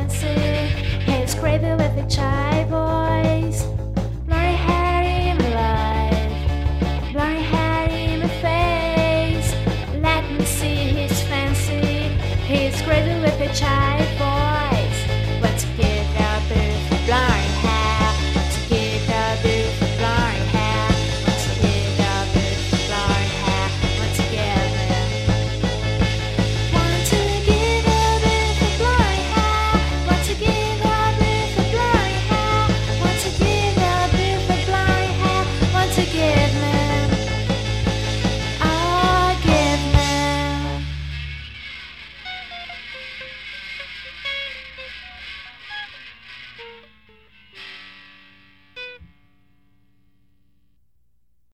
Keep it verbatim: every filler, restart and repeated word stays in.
fancy. He's crazy with the child boys. Blurry hair in the life, blurry hair in the face. Let me see his fancy. He's crazy with the child.